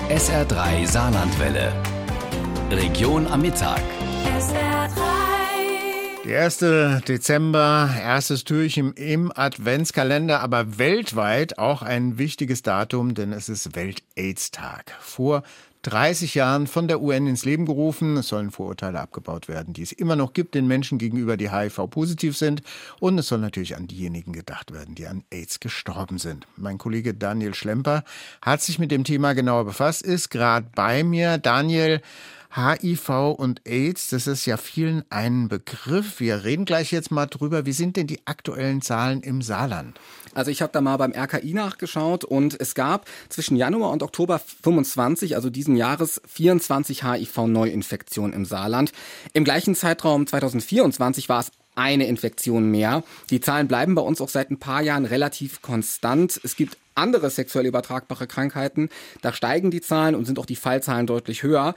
SR3 Saarlandwelle. Region am Mittag. Der 1. Dezember, erstes Türchen im Adventskalender, aber weltweit auch ein wichtiges Datum, denn es ist Welt-AIDS-Tag. Vor 30 Jahren von der UN ins Leben gerufen. Es sollen Vorurteile abgebaut werden, die es immer noch gibt den Menschen gegenüber, die HIV-positiv sind. Und es soll natürlich an diejenigen gedacht werden, die an AIDS gestorben sind. Mein Kollege Daniel Schlemper hat sich mit dem Thema genauer befasst, ist gerade bei mir. Daniel, HIV und AIDS, das ist ja vielen ein Begriff. Wir reden gleich jetzt mal drüber. Wie sind denn die aktuellen Zahlen im Saarland? Also ich habe da mal beim RKI nachgeschaut und es gab zwischen Januar und Oktober 25, also diesen Jahres, 24 HIV-Neuinfektionen im Saarland. Im gleichen Zeitraum 2024 war es eine Infektion mehr. Die Zahlen bleiben bei uns auch seit ein paar Jahren relativ konstant. Es gibt andere sexuell übertragbare Krankheiten, da steigen die Zahlen und sind auch die Fallzahlen deutlich höher.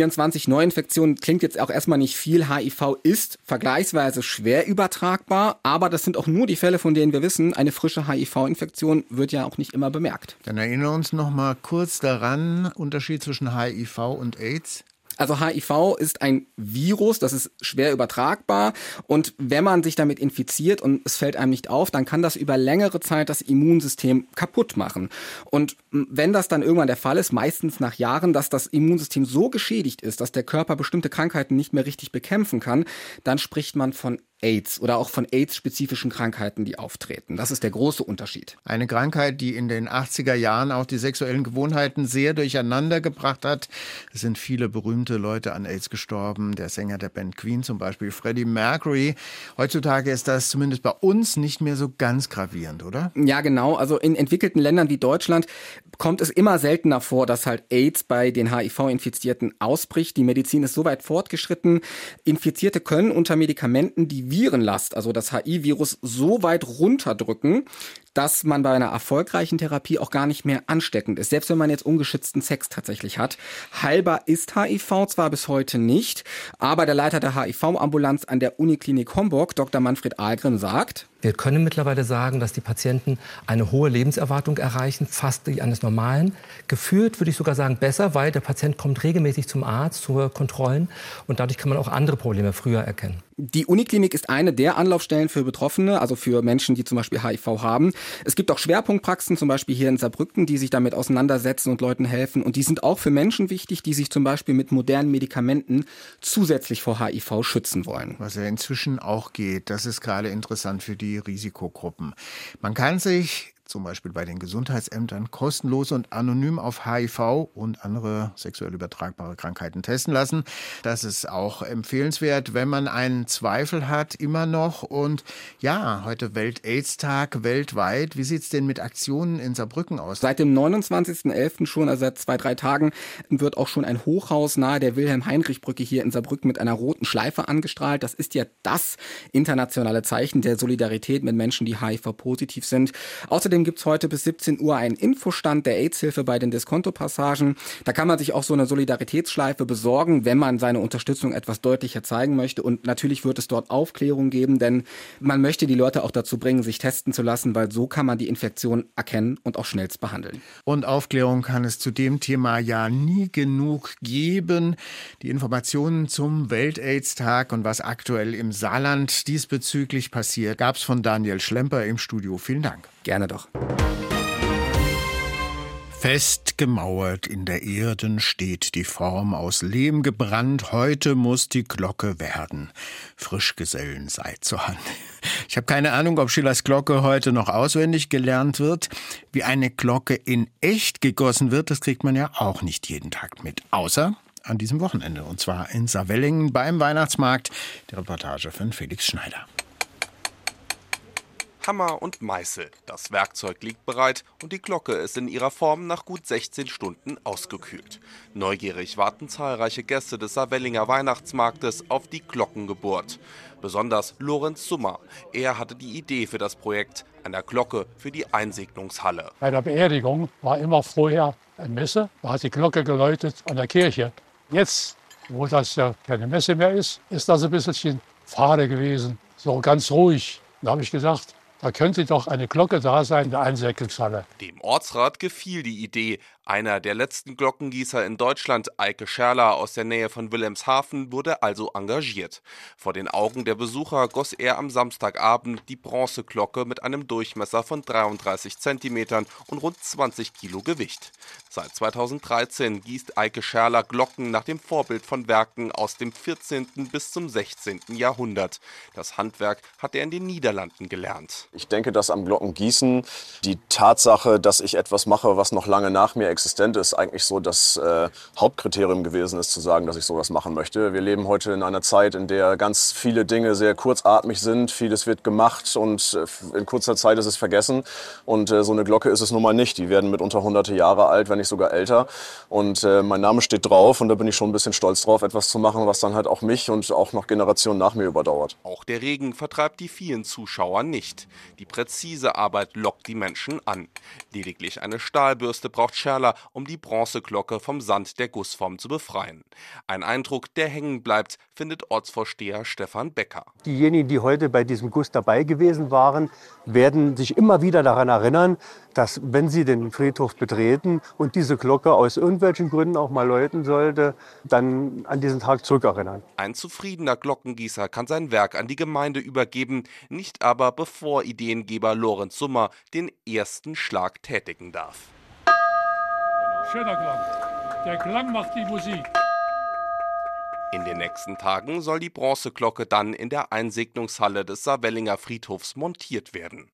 24 Neuinfektionen klingt jetzt auch erstmal nicht viel. HIV ist vergleichsweise schwer übertragbar, aber das sind auch nur die Fälle, von denen wir wissen, eine frische HIV-Infektion wird ja auch nicht immer bemerkt. Dann erinnern wir uns noch mal kurz daran, Unterschied zwischen HIV und AIDS. Also HIV ist ein Virus, das ist schwer übertragbar und wenn man sich damit infiziert und es fällt einem nicht auf, dann kann das über längere Zeit das Immunsystem kaputt machen. Und wenn das dann irgendwann der Fall ist, meistens nach Jahren, dass das Immunsystem so geschädigt ist, dass der Körper bestimmte Krankheiten nicht mehr richtig bekämpfen kann, dann spricht man von AIDS oder auch von AIDS-spezifischen Krankheiten, die auftreten. Das ist der große Unterschied. Eine Krankheit, die in den 80er Jahren auch die sexuellen Gewohnheiten sehr durcheinander gebracht hat. Es sind viele berühmte Leute an AIDS gestorben. Der Sänger der Band Queen zum Beispiel, Freddie Mercury. Heutzutage ist das zumindest bei uns nicht mehr so ganz gravierend, oder? Ja, genau. Also in entwickelten Ländern wie Deutschland kommt es immer seltener vor, dass halt AIDS bei den HIV-Infizierten ausbricht. Die Medizin ist so weit fortgeschritten. Infizierte können unter Medikamenten die Virenlast, also das HIV-Virus, so weit runterdrücken, dass man bei einer erfolgreichen Therapie auch gar nicht mehr ansteckend ist. Selbst wenn man jetzt ungeschützten Sex tatsächlich hat. Heilbar ist HIV zwar bis heute nicht, aber der Leiter der HIV-Ambulanz an der Uniklinik Homburg, Dr. Manfred Ahlgren, sagt: Wir können mittlerweile sagen, dass die Patienten eine hohe Lebenserwartung erreichen, fast die eines normalen. Gefühlt würde ich sogar sagen besser, weil der Patient kommt regelmäßig zum Arzt, zur Kontrollen und dadurch kann man auch andere Probleme früher erkennen. Die Uniklinik ist eine der Anlaufstellen für Betroffene, also für Menschen, die zum Beispiel HIV haben. Es gibt auch Schwerpunktpraxen, zum Beispiel hier in Saarbrücken, die sich damit auseinandersetzen und Leuten helfen. Und die sind auch für Menschen wichtig, die sich zum Beispiel mit modernen Medikamenten zusätzlich vor HIV schützen wollen. Was ja inzwischen auch geht, das ist gerade interessant für die Risikogruppen. Man kann sich zum Beispiel bei den Gesundheitsämtern kostenlos und anonym auf HIV und andere sexuell übertragbare Krankheiten testen lassen. Das ist auch empfehlenswert, wenn man einen Zweifel hat, immer noch. Und ja, heute Welt-AIDS-Tag weltweit. Wie sieht es denn mit Aktionen in Saarbrücken aus? Seit dem 29.11. schon, also seit 2-3 Tagen, wird auch schon ein Hochhaus nahe der Wilhelm-Heinrich-Brücke hier in Saarbrücken mit einer roten Schleife angestrahlt. Das ist ja das internationale Zeichen der Solidarität mit Menschen, die HIV-positiv sind. Außerdem gibt es heute bis 17 Uhr einen Infostand der AIDS-Hilfe bei den Diskonto-Passagen. Da kann man sich auch so eine Solidaritätsschleife besorgen, wenn man seine Unterstützung etwas deutlicher zeigen möchte. Und natürlich wird es dort Aufklärung geben, denn man möchte die Leute auch dazu bringen, sich testen zu lassen, weil so kann man die Infektion erkennen und auch schnellst behandeln. Und Aufklärung kann es zu dem Thema ja nie genug geben. Die Informationen zum Welt-AIDS-Tag und was aktuell im Saarland diesbezüglich passiert, gab es von Daniel Schlemper im Studio. Vielen Dank. Gerne doch. Fest gemauert in der Erden steht die Form, aus Lehm gebrannt, heute muss die Glocke werden. Frischgesellen seid zur Hand. Ich habe keine Ahnung, ob Schillers Glocke heute noch auswendig gelernt wird. Wie eine Glocke in echt gegossen wird, das kriegt man ja auch nicht jeden Tag mit. Außer an diesem Wochenende, und zwar in Saarwellingen beim Weihnachtsmarkt. Die Reportage von Felix Schneider. Hammer und Meißel. Das Werkzeug liegt bereit und die Glocke ist in ihrer Form nach gut 16 Stunden ausgekühlt. Neugierig warten zahlreiche Gäste des Saarwellinger Weihnachtsmarktes auf die Glockengeburt. Besonders Lorenz Summer. Er hatte die Idee für das Projekt einer Glocke für die Einsegnungshalle. Bei der Beerdigung war immer vorher eine Messe, da hat die Glocke geläutet an der Kirche. Jetzt, wo das ja keine Messe mehr ist, ist das ein bisschen fade gewesen, so ganz ruhig. Da habe ich gesagt, da könnte doch eine Glocke da sein in der Einsegnungshalle. Dem Ortsrat gefiel die Idee. Einer der letzten Glockengießer in Deutschland, Eike Scherler aus der Nähe von Wilhelmshaven, wurde also engagiert. Vor den Augen der Besucher goss er am Samstagabend die Bronzeglocke mit einem Durchmesser von 33 Zentimetern und rund 20 Kilo Gewicht. Seit 2013 gießt Eike Scherler Glocken nach dem Vorbild von Werken aus dem 14. bis zum 16. Jahrhundert. Das Handwerk hat er in den Niederlanden gelernt. Ich denke, dass am Glockengießen die Tatsache, dass ich etwas mache, was noch lange nach mir existent ist, eigentlich so das Hauptkriterium gewesen ist, zu sagen, dass ich sowas machen möchte. Wir leben heute in einer Zeit, in der ganz viele Dinge sehr kurzatmig sind. Vieles wird gemacht und in kurzer Zeit ist es vergessen. Und so eine Glocke ist es nun mal nicht. Die werden mitunter hunderte Jahre alt, wenn nicht sogar älter. Und mein Name steht drauf und da bin ich schon ein bisschen stolz drauf, etwas zu machen, was dann halt auch mich und auch noch Generationen nach mir überdauert. Auch der Regen vertreibt die vielen Zuschauer nicht. Die präzise Arbeit lockt die Menschen an. Lediglich eine Stahlbürste braucht Scherler, um die Bronzeglocke vom Sand der Gussform zu befreien. Ein Eindruck, der hängen bleibt, findet Ortsvorsteher Stefan Becker. Diejenigen, die heute bei diesem Guss dabei gewesen waren, werden sich immer wieder daran erinnern, dass, wenn sie den Friedhof betreten und diese Glocke aus irgendwelchen Gründen auch mal läuten sollte, dann an diesen Tag zurückerinnern. Ein zufriedener Glockengießer kann sein Werk an die Gemeinde übergeben, nicht aber bevor Ideengeber Lorenz Summer den ersten Schlag tätigen darf. Schöner Klang. Der Klang macht die Musik. In den nächsten Tagen soll die Bronzeglocke dann in der Einsegnungshalle des Saarvellinger Friedhofs montiert werden.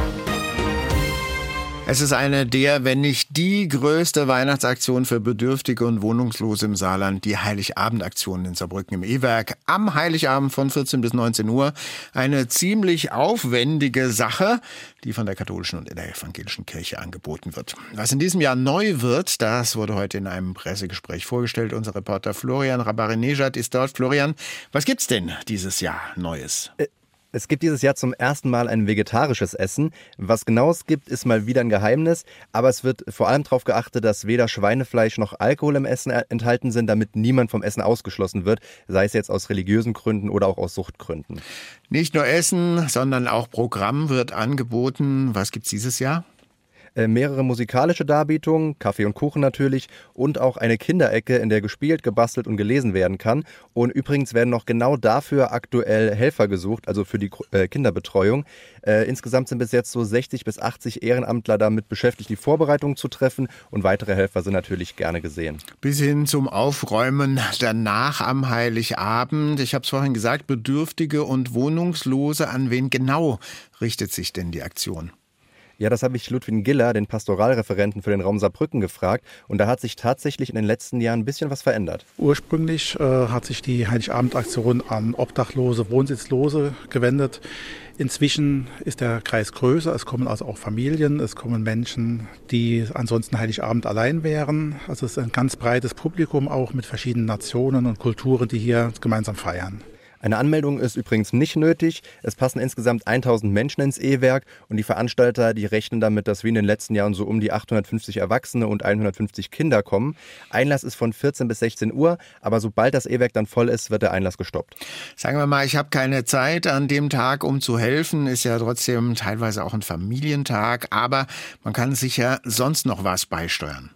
Es ist eine der, wenn nicht die größte Weihnachtsaktion für Bedürftige und Wohnungslose im Saarland, die Heiligabendaktion in Saarbrücken im E-Werk. Am Heiligabend von 14 bis 19 Uhr. Eine ziemlich aufwendige Sache, die von der katholischen und der evangelischen Kirche angeboten wird. Was in diesem Jahr neu wird, das wurde heute in einem Pressegespräch vorgestellt. Unser Reporter Florian Rabarinejad ist dort. Florian, was gibt's denn dieses Jahr Neues? Es gibt dieses Jahr zum ersten Mal ein vegetarisches Essen. Was genau es gibt, ist mal wieder ein Geheimnis. Aber es wird vor allem darauf geachtet, dass weder Schweinefleisch noch Alkohol im Essen enthalten sind, damit niemand vom Essen ausgeschlossen wird, sei es jetzt aus religiösen Gründen oder auch aus Suchtgründen. Nicht nur Essen, sondern auch Programm wird angeboten. Was gibt's dieses Jahr? Mehrere musikalische Darbietungen, Kaffee und Kuchen natürlich und auch eine Kinderecke, in der gespielt, gebastelt und gelesen werden kann. Und übrigens werden noch genau dafür aktuell Helfer gesucht, also für die Kinderbetreuung. Insgesamt sind bis jetzt so 60 bis 80 Ehrenamtler damit beschäftigt, die Vorbereitungen zu treffen und weitere Helfer sind natürlich gerne gesehen. Bis hin zum Aufräumen danach am Heiligabend. Ich habe es vorhin gesagt, Bedürftige und Wohnungslose. An wen genau richtet sich denn die Aktion? Ja, das habe ich Ludwig Giller, den Pastoralreferenten für den Raum Saarbrücken, gefragt. Und da hat sich tatsächlich in den letzten Jahren ein bisschen was verändert. Ursprünglich hat sich die Heiligabendaktion an Obdachlose, Wohnsitzlose gewendet. Inzwischen ist der Kreis größer. Es kommen also auch Familien, es kommen Menschen, die ansonsten Heiligabend allein wären. Also es ist ein ganz breites Publikum, auch mit verschiedenen Nationen und Kulturen, die hier gemeinsam feiern. Eine Anmeldung ist übrigens nicht nötig. Es passen insgesamt 1000 Menschen ins E-Werk und die Veranstalter, die rechnen damit, dass wie in den letzten Jahren so um die 850 Erwachsene und 150 Kinder kommen. Einlass ist von 14 bis 16 Uhr, aber sobald das E-Werk dann voll ist, wird der Einlass gestoppt. Sagen wir mal, ich habe keine Zeit an dem Tag, um zu helfen. Ist ja trotzdem teilweise auch ein Familientag, aber man kann sich ja sonst noch was beisteuern.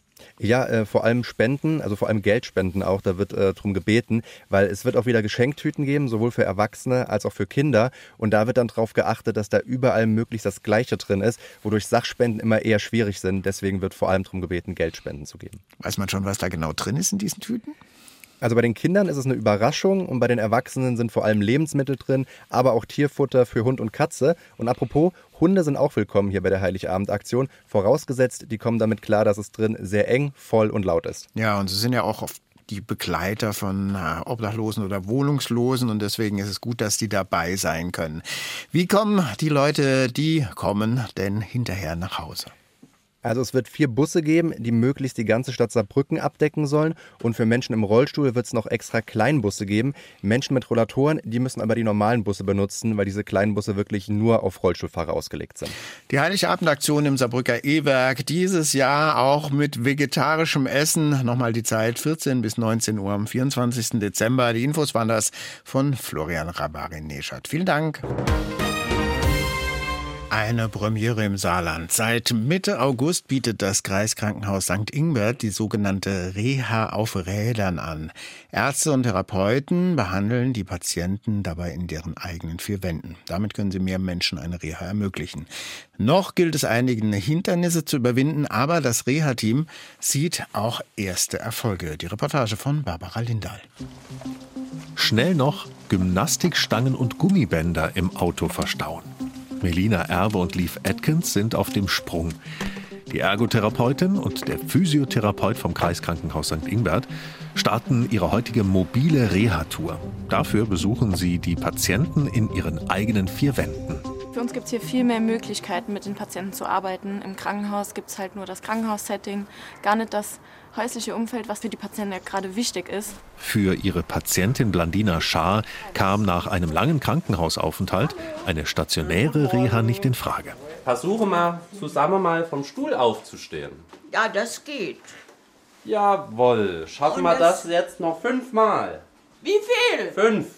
Ja, vor allem Spenden, also vor allem Geldspenden auch, da wird drum gebeten, weil es wird auch wieder Geschenktüten geben, sowohl für Erwachsene als auch für Kinder. Und da wird dann darauf geachtet, dass da überall möglichst das Gleiche drin ist, wodurch Sachspenden immer eher schwierig sind. Deswegen wird vor allem drum gebeten, Geldspenden zu geben. Weiß man schon, was da genau drin ist in diesen Tüten? Also bei den Kindern ist es eine Überraschung und bei den Erwachsenen sind vor allem Lebensmittel drin, aber auch Tierfutter für Hund und Katze. Und apropos, Hunde sind auch willkommen hier bei der Heiligabendaktion, vorausgesetzt, die kommen damit klar, dass es drin sehr eng, voll und laut ist. Ja, und sie sind ja auch oft die Begleiter von Obdachlosen oder Wohnungslosen und deswegen ist es gut, dass die dabei sein können. Wie kommen die Leute, die kommen, denn hinterher nach Hause? Also es wird 4 Busse geben, die möglichst die ganze Stadt Saarbrücken abdecken sollen. Und für Menschen im Rollstuhl wird es noch extra Kleinbusse geben. Menschen mit Rollatoren, die müssen aber die normalen Busse benutzen, weil diese kleinen Busse wirklich nur auf Rollstuhlfahrer ausgelegt sind. Die Heiligabendaktion im Saarbrücker E-Werk, dieses Jahr auch mit vegetarischem Essen. Nochmal die Zeit, 14 bis 19 Uhr am 24. Dezember. Die Infos waren das von Florian Rabarinejad. Vielen Dank. Eine Premiere im Saarland. Seit Mitte August bietet das Kreiskrankenhaus St. Ingbert die sogenannte Reha auf Rädern an. Ärzte und Therapeuten behandeln die Patienten dabei in deren eigenen vier Wänden. Damit können sie mehr Menschen eine Reha ermöglichen. Noch gilt es einige Hindernisse zu überwinden, aber das Reha-Team sieht auch erste Erfolge. Die Reportage von Barbara Lindahl. Schnell noch Gymnastikstangen und Gummibänder im Auto verstauen. Melina Erbe und Liv Atkins sind auf dem Sprung. Die Ergotherapeutin und der Physiotherapeut vom Kreiskrankenhaus St. Ingbert starten ihre heutige mobile Reha-Tour. Dafür besuchen sie die Patienten in ihren eigenen vier Wänden. Für uns gibt es hier viel mehr Möglichkeiten, mit den Patienten zu arbeiten. Im Krankenhaus gibt es halt nur das Krankenhaussetting, gar nicht das häusliche Umfeld, was für die Patienten ja gerade wichtig ist. Für ihre Patientin Blandina Schaar kam nach einem langen Krankenhausaufenthalt eine stationäre Reha nicht in Frage. Versuche mal zusammen vom Stuhl aufzustehen. Ja, das geht. Jawohl. Schaffen wir das jetzt noch 5 Mal? Wie viel? 5.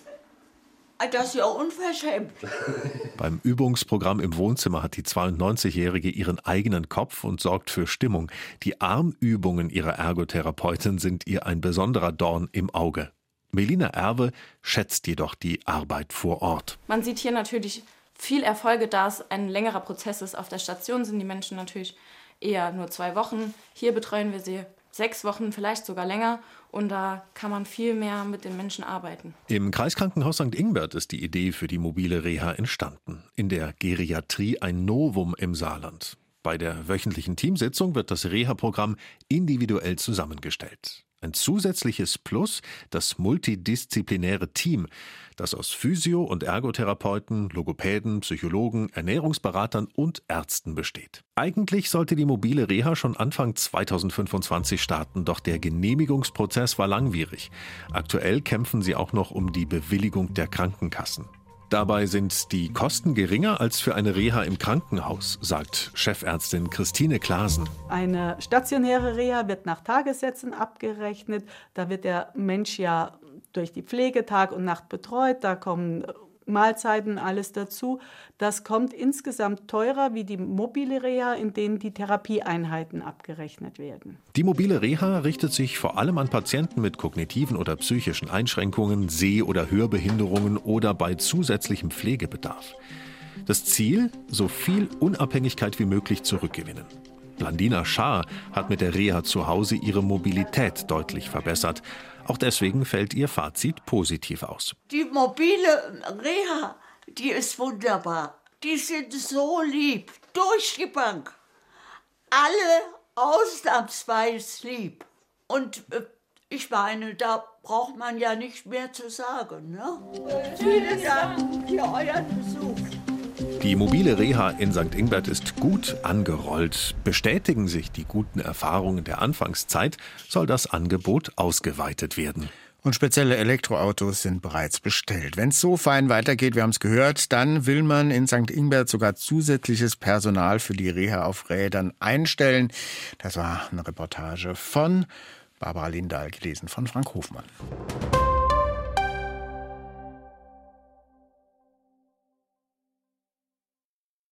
Das ist ja unverschämt. Beim Übungsprogramm im Wohnzimmer hat die 92-Jährige ihren eigenen Kopf und sorgt für Stimmung. Die Armübungen ihrer Ergotherapeutin sind ihr ein besonderer Dorn im Auge. Melina Erbe schätzt jedoch die Arbeit vor Ort. Man sieht hier natürlich viel Erfolge, da es ein längerer Prozess ist. Auf der Station sind die Menschen natürlich eher nur 2 Wochen. Hier betreuen wir sie 6 Wochen, vielleicht sogar länger. Und da kann man viel mehr mit den Menschen arbeiten. Im Kreiskrankenhaus St. Ingbert ist die Idee für die mobile Reha entstanden. In der Geriatrie ein Novum im Saarland. Bei der wöchentlichen Teamsitzung wird das Reha-Programm individuell zusammengestellt. Ein zusätzliches Plus, das multidisziplinäre Team, das aus Physio- und Ergotherapeuten, Logopäden, Psychologen, Ernährungsberatern und Ärzten besteht. Eigentlich sollte die mobile Reha schon Anfang 2025 starten, doch der Genehmigungsprozess war langwierig. Aktuell kämpfen sie auch noch um die Bewilligung der Krankenkassen. Dabei sind die Kosten geringer als für eine Reha im Krankenhaus, sagt Chefärztin Christine Klaasen. Eine stationäre Reha wird nach Tagessätzen abgerechnet. Da wird der Mensch ja durch die Pflege Tag und Nacht betreut. Da kommen Mahlzeiten, alles dazu. Das kommt insgesamt teurer wie die mobile Reha, in denen die Therapieeinheiten abgerechnet werden. Die mobile Reha richtet sich vor allem an Patienten mit kognitiven oder psychischen Einschränkungen, Seh- oder Hörbehinderungen oder bei zusätzlichem Pflegebedarf. Das Ziel: so viel Unabhängigkeit wie möglich zurückgewinnen. Blandina Schaar hat mit der Reha zu Hause ihre Mobilität deutlich verbessert. Auch deswegen fällt ihr Fazit positiv aus. Die mobile Reha, die ist wunderbar. Die sind so lieb, durch die Bank. Alle ausnahmsweise lieb. Und ich meine, da braucht man ja nicht mehr zu sagen. Ne? Vielen Dank für euren Besuch. Die mobile Reha in St. Ingbert ist gut angerollt. Bestätigen sich die guten Erfahrungen der Anfangszeit, soll das Angebot ausgeweitet werden. Und spezielle Elektroautos sind bereits bestellt. Wenn es so fein weitergeht, wir haben es gehört, dann will man in St. Ingbert sogar zusätzliches Personal für die Reha auf Rädern einstellen. Das war eine Reportage von Barbara Lindahl, gelesen von Frank Hofmann.